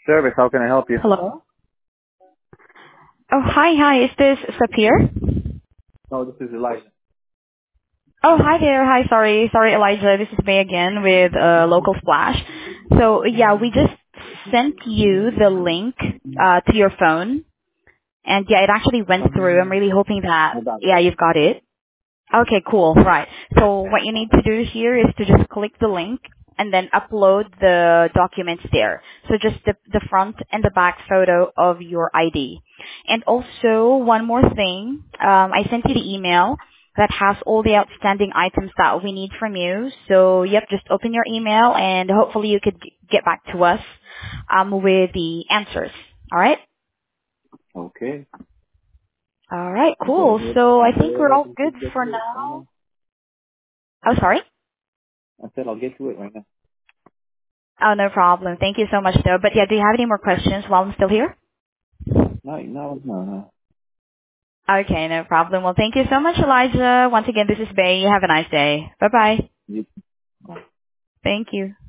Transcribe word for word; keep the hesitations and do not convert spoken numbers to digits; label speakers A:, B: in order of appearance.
A: Service, how can I help you?
B: Hello? Oh, hi, hi. Is this Sapir?
A: No, this is Elijah.
B: Oh, hi there. Hi, sorry. Sorry, Elijah. This is May again with uh, Local Splash. So, yeah, we just sent you the link uh, to your phone. And, yeah, it actually went through. I'm really hoping that,
A: Hold on.
B: yeah, you've got it. Okay, cool. Right. So what you need to do here is to just click the link and then upload the documents there. So just the, the front and the back photo of your I D. And also one more thing, um, I sent you the email that has all the outstanding items that we need from you. So yep, just open your email and hopefully you could g- get back to us um, with the answers. All right?
A: Okay.
B: All right,
A: I'll go
B: cool.
A: ahead.
B: So
A: I'll
B: I
A: go
B: think we're
A: ahead
B: all
A: and
B: good
A: get
B: for
A: to it right
B: now.
A: now.
B: Oh, sorry?
A: I said I'll get to it right now.
B: Oh, no problem. Thank you so much, though. But yeah, do you have any more questions while I'm still here?
A: No, no, no, no.
B: Okay, no problem. Well, thank you so much, Elijah. Once again, this is Bay. Have a nice day. Bye-bye.
A: You
B: Thank you.